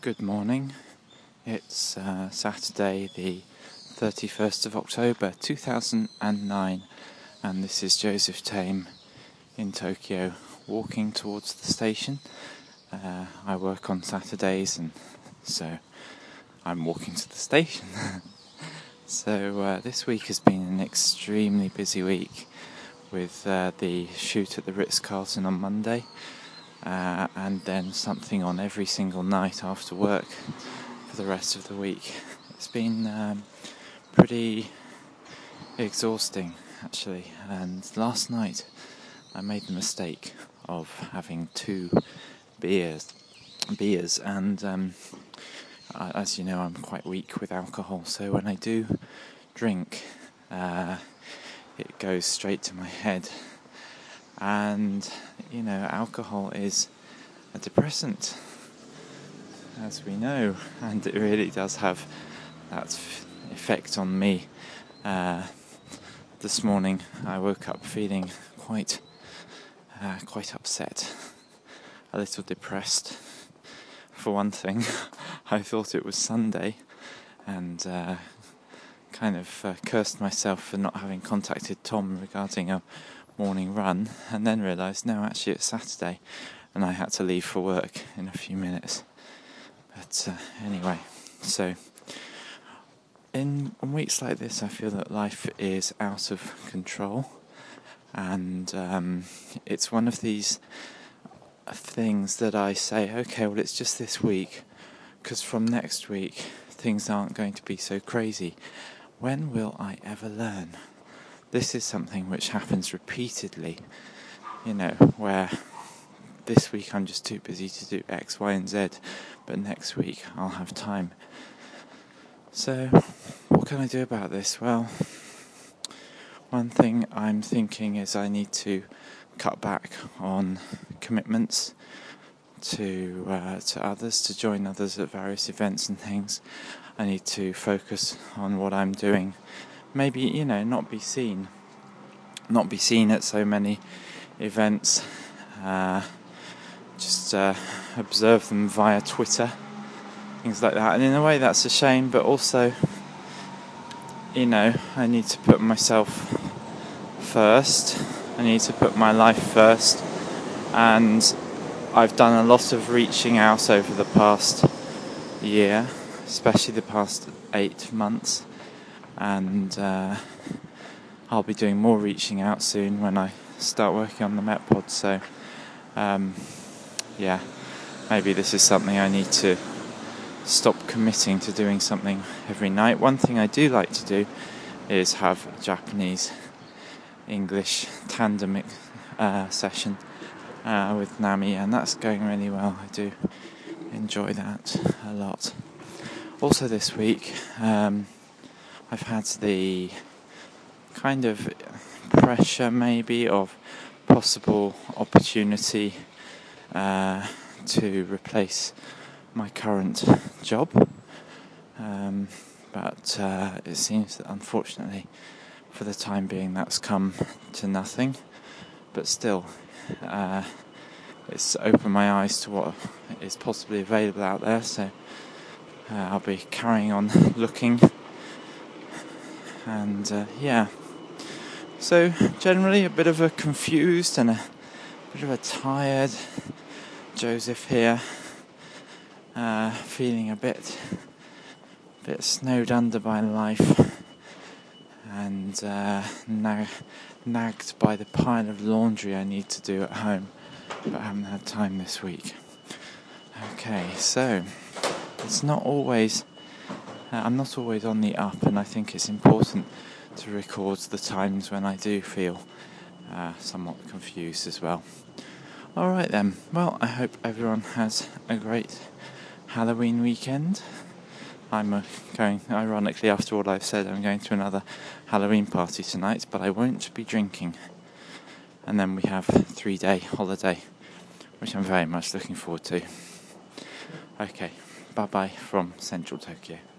Good morning. It's Saturday the 31st of October 2009 and this is Joseph Tame in Tokyo walking towards the station. I work on Saturdays and so I'm walking to the station. So this week has been an extremely busy week with the shoot at the Ritz-Carlton on Monday. And then something on every single night after work for the rest of the week. It's been pretty exhausting, actually. And last night I made the mistake of having 2 beers, and as you know, I'm quite weak with alcohol. So when I do drink, it goes straight to my head. And, you know, alcohol is a depressant, as we know, and it really does have that effect on me. This morning I woke up feeling quite upset, a little depressed. For one thing, I thought it was Sunday, and kind of cursed myself for not having contacted Tom regarding a morning run, and then realised no, actually it's Saturday and I had to leave for work in a few minutes. But anyway, so in weeks like this I feel that life is out of control, and it's one of these things that I say, okay, well it's just this week, because from next week things aren't going to be so crazy. When will I ever learn? This is something which happens repeatedly, you know, where this week I'm just too busy to do X, Y and Z, but next week I'll have time. So, what can I do about this? Well, one thing I'm thinking is I need to cut back on commitments to others, to join others at various events and things. I need to focus on what I'm doing. Maybe, you know, not be seen at so many events, just observe them via Twitter, things like that. And in a way that's a shame, but also, you know, I need to put myself first, I need to put my life first, and I've done a lot of reaching out over the past year, especially the past 8 months, and I'll be doing more reaching out soon when I start working on the MetPod. So yeah, maybe this is something I need to stop committing to doing something every night. One thing I do like to do is have a Japanese-English tandem session with Nami, and that's going really well. I do enjoy that a lot. Also this week, I've had the kind of pressure maybe of possible opportunity to replace my current job, but it seems that unfortunately for the time being that's come to nothing, but still it's opened my eyes to what is possibly available out there, so I'll be carrying on looking, and yeah. So generally a bit of a confused and a bit of a tired Joseph here, feeling a bit snowed under by life, and nagged by the pile of laundry I need to do at home, but I haven't had time this week. Okay, so it's not always I'm not always on the up, and I think it's important to record the times when I do feel somewhat confused as well. Alright then, well, I hope everyone has a great Halloween weekend. I'm going, ironically, after all I've said, I'm going to another Halloween party tonight, but I won't be drinking. And then we have a 3-day holiday, which I'm very much looking forward to. Okay, bye-bye from Central Tokyo.